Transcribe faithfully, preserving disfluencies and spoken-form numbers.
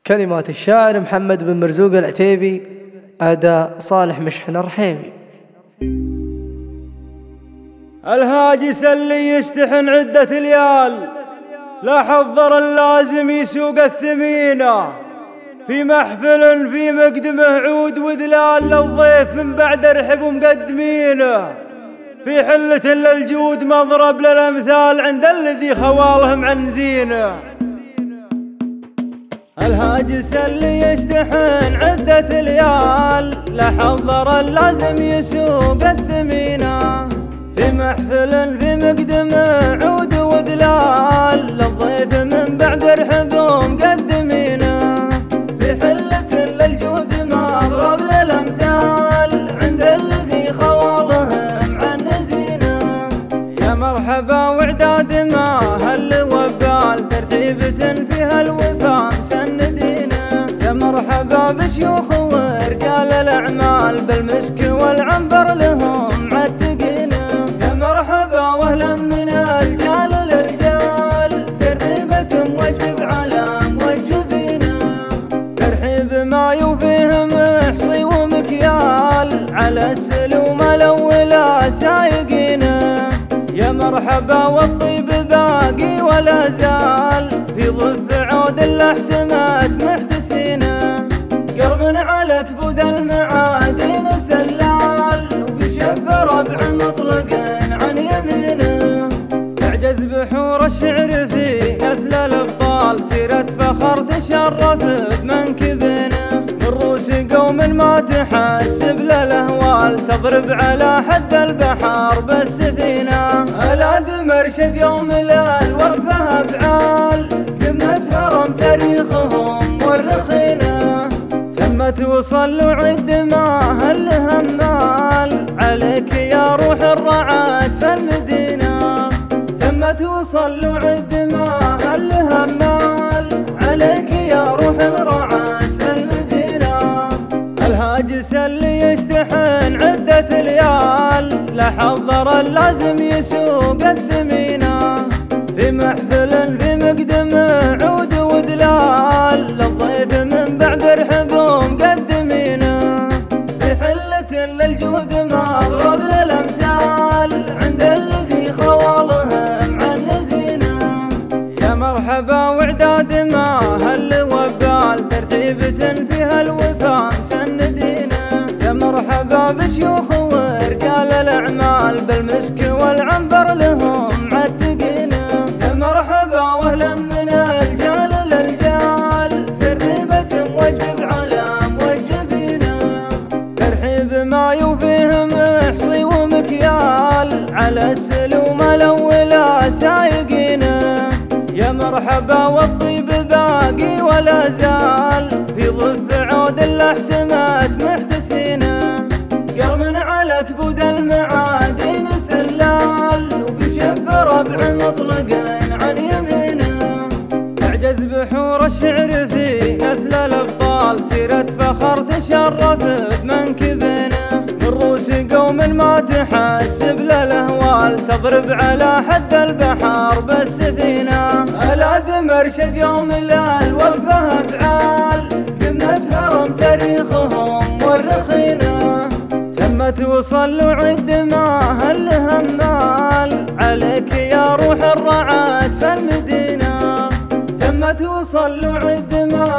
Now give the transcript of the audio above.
كلمات الشاعر محمد بن مرزوق العتيبي، أداء صالح مشحن الرحيمي. الهاجس اللي يشتحن عدة ليال، لا حضر اللازم يسوق الثمينة، في محفل في مقدمه عود وذلال للضيف من بعد رحب ومقدمينه، في حلة للجود مضرب للأمثال عند الذي خوالهم عن زينه. الهاجس اللي يشتحن عدة ليال، لا حضر اللازم يسوق الثمينة، في محفل في مقدمه عود وذلال للضيف من بعد رحب ومقدمينه، في حلة للجود مضرب للأمثال عند الذي خوالهم عن زينه. يا مرحبا وعداد ما هل وبال، ترحيبة فيها الوفا مسندينه، يا مرحبا بشيوخ ورجال الأعمال بالمسك والعنبر لهم عتقينه، يا مرحبا واهلا من الرجال للرجال، ترحيبة موجب على موجبينه، ترحيب ما يوفيهم احصي ومكيال على السلوم الاولى سايقينه، يا مرحبا والطيب باقي ولا زال، في ضف عود الاحتمات محتسينه، قرب على كبود المعادن سلال، وفي شف ربع مطلق عن يمينه، تعجز بحور الشعر في نسل الابطال، سيرة فخر تشرف بمنكبنا، من رؤوس قوم ما تحسب للاهوال، تضرب على حد البحر بالسفينه، العد مرشد يوم للوقفه افعال، كمة هرم تاريخهم والرخينه، تمت وصل وعد ما هل همال، عليك يا روح الرعاد في المدينه، تمت وصل وعد ما هل همال، عليك يا روح الرعاد في المدينه. الهاجس اللي يشتحن عدة ليال، لا حضر اللازم يسوق الثمينه، في محفل في مقدمه عود وذلال للضيف من بعد رحب ومقدمينه، في حلة للجود مضرب للأمثال عند الذي خوالهم عن زينه، يا مرحبا وعداد ما هل وبال، ترحيبة فيها الوفا مسندينه، يا مرحبا بشيوخ ورجال الأعمال بالمسك والعنبر لهم عتقينه، يا مرحبا واهلا من الرجال للرجال، ترحيبة موجب على موجبينه، ترحيب ما يوفيهم احصي ومكيال على السلوم الاولى سايقينه، يا مرحبا والطيب باقي ولا زال، في ضف عود الاحتمات محتسينه، قرب على كبود المعادن سلال، وفي شف ربع مطلق عن يمينه، تعجز بحور الشعر في نسل الابطال، سيرة فخر تشرف بمنكبنا، من رؤوس قوم ما تحسب للاهوال، تضرب على حد البحر بالسفينه، العد مرشد يوم للوقفه افعال، كمة هرم تاريخهم والرخينه، تمت وصل وعد ما هل همال، عليك يا روح الرعاد في المدينه، تمت وصل وعد ما